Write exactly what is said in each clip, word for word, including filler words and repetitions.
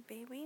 baby.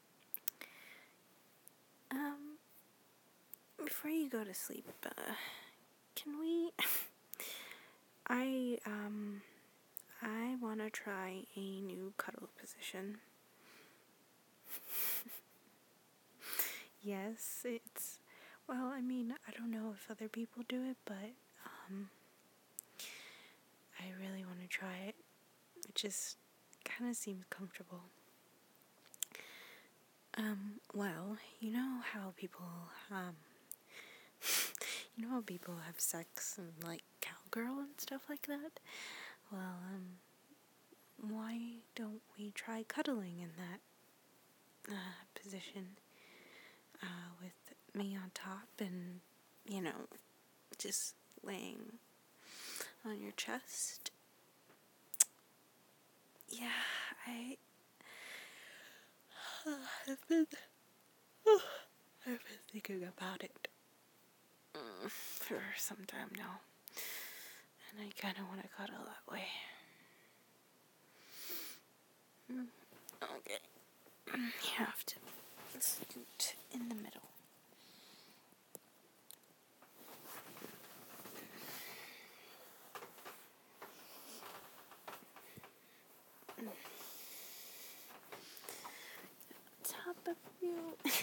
Um, before you go to sleep, uh, can we, I, um, I want to try a new cuddle position. Yes, it's, well, I mean, I don't know if other people do it, but, um, I really want to try it. It just kind of seems comfortable. Um, well, you know how people, um, you know how people have sex and, like, cowgirl and stuff like that? Well, um, why don't we try cuddling in that, uh, position, uh, with me on top and, you know, just laying on your chest? Yeah, I, uh, I've been, oh, I've been thinking about it mm, for some time now, and I kind of want to cuddle that way. Mm, okay, you have to scoot in the middle. Top of you.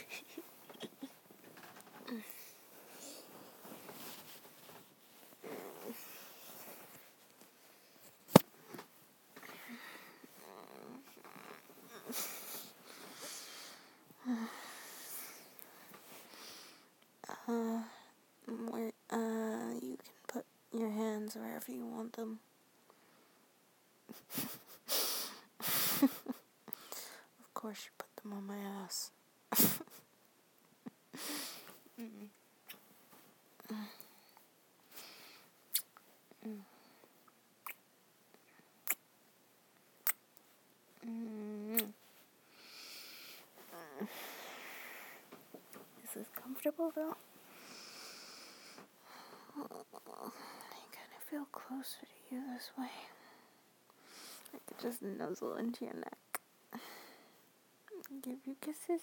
uh, where, uh, you can put your hands wherever you want them. Of course, you put them on my ass. Mm. Mm. Mm. Is this comfortable though? Oh, I kind of feel closer to you this way. I could just nuzzle into your neck. Give you kisses.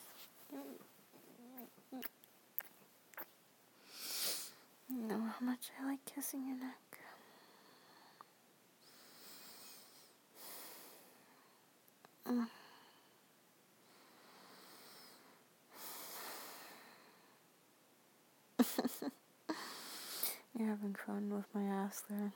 You know how much I like kissing your neck. Mm. You're having fun with my ass there.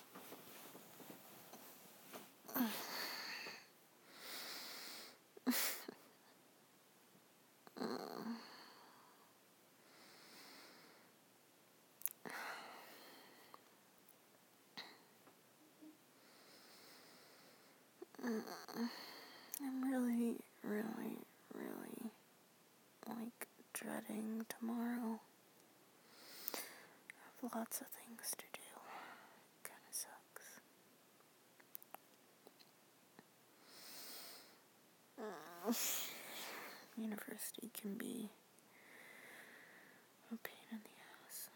I'm really, really, really, like, dreading tomorrow. I have lots of things to do. It kinda sucks. Uh, university can be a pain in the ass.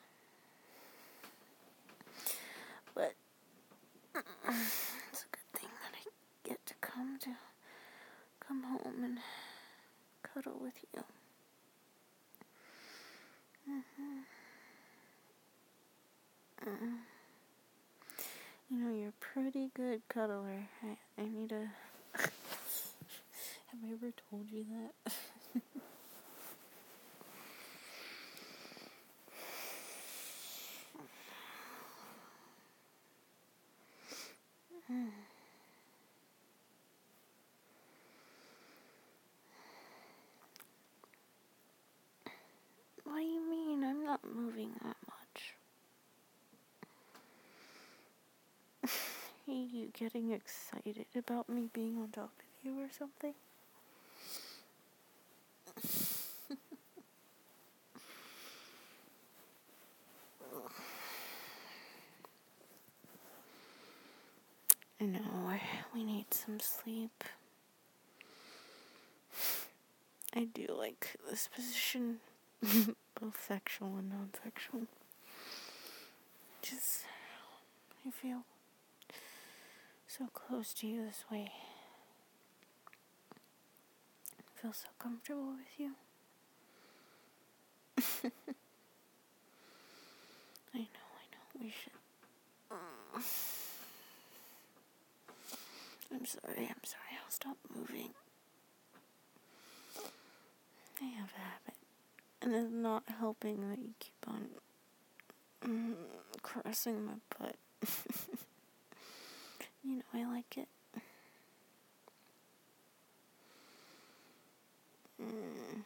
But it's a good thing that I get to come to come home and cuddle with you. Mm-hmm. Mm. You know, you're a pretty good cuddler. I, I need to... Have I ever told you that? mm. What do you mean? I'm not moving that much. Are you getting excited about me being on top of you or something? I know, we need some sleep. I do like this position, both sexual and non-sexual. Just, I feel so close to you this way. feel so comfortable with you. I know, I know, we should. Uh, I'm sorry, I'm sorry, I'll stop moving. I have a habit, and it's not helping that you keep on mm, caressing my butt. You know, I like it. Mm.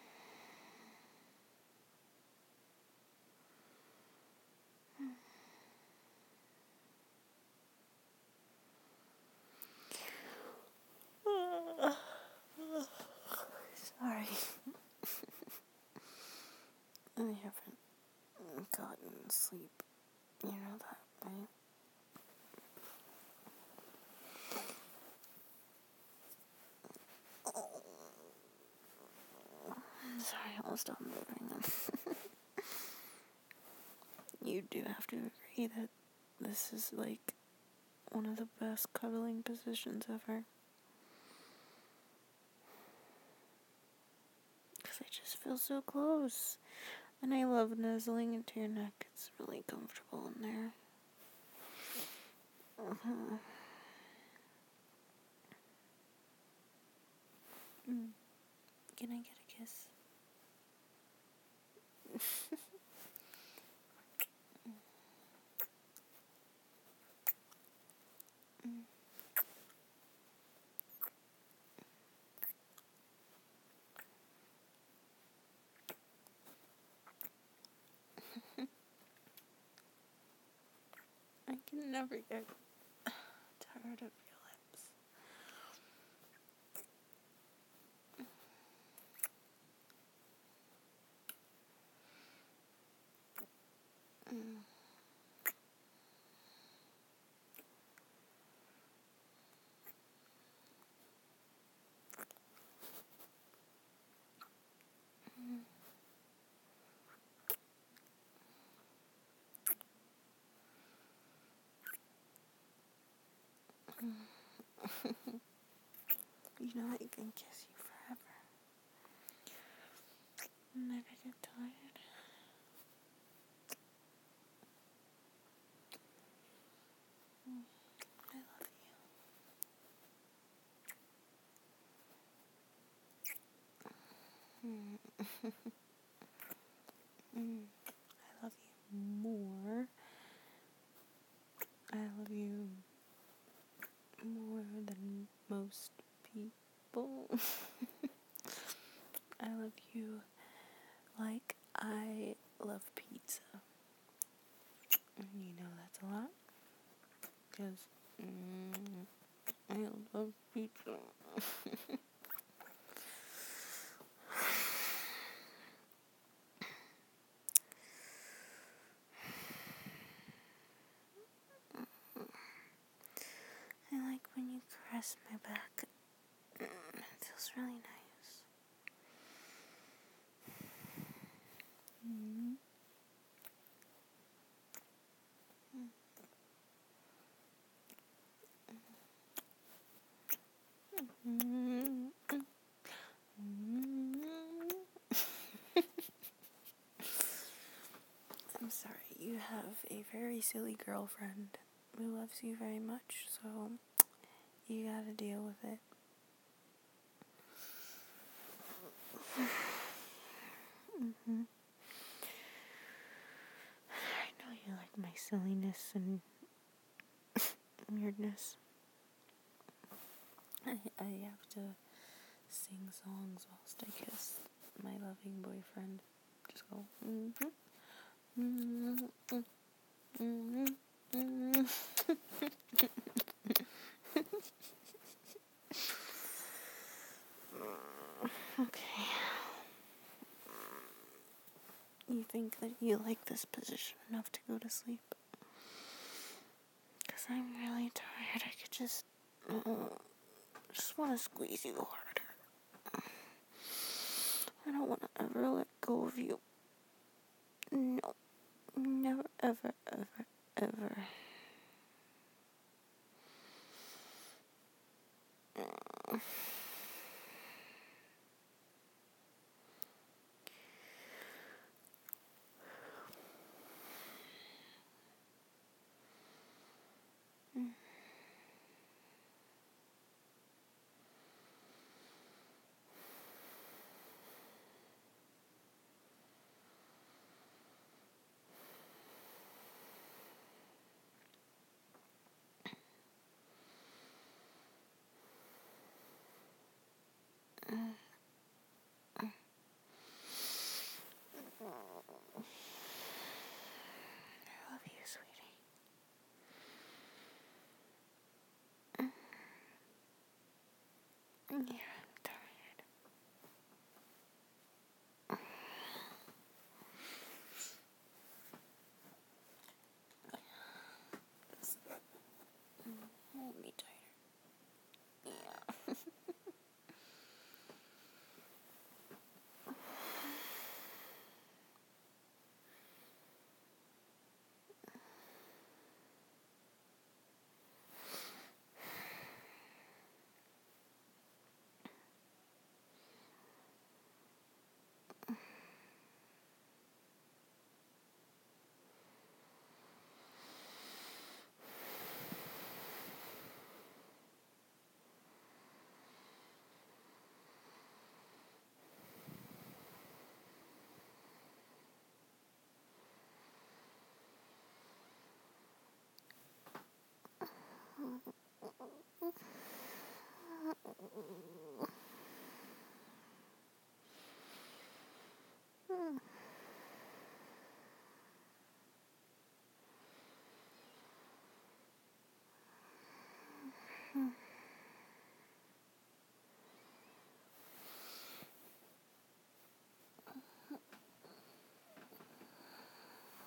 Sorry. I haven't gotten sleep. You know that, right? I'm sorry, I'll stop moving. You do have to agree that this is like one of the best cuddling positions ever. Because I just feel so close. And I love nuzzling into your neck. It's really comfortable in there. Uh-huh. Mm. Can I get a kiss? Mm. I can never get tired of your lips. Mm. Mm. You know I can kiss you forever. Never get tired. Mm. I love you. Mm. Mm. I love you more. I love you more than most people. I love you like I love pizza. And you know that's a lot. Because mm, I love pizza. I like when you caress my back. It feels really nice. Mm-hmm. Mm-hmm. Mm-hmm. I'm sorry, you have a very silly girlfriend who loves you very much, so you gotta deal with it. Mm-hmm. I know you like my silliness and weirdness. I, I have to sing songs whilst I kiss my loving boyfriend. Just go, mm-hmm, mm-hmm, mm-hmm, mm-hmm. Okay. You think that you like this position enough to go to sleep? Because I'm really tired. I could just, uh, just want to squeeze you harder. I don't want to ever let go of you. No. Never, ever, ever, ever. I'm tired. I'll be tired. Yeah.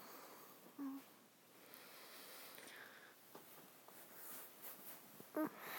Mm.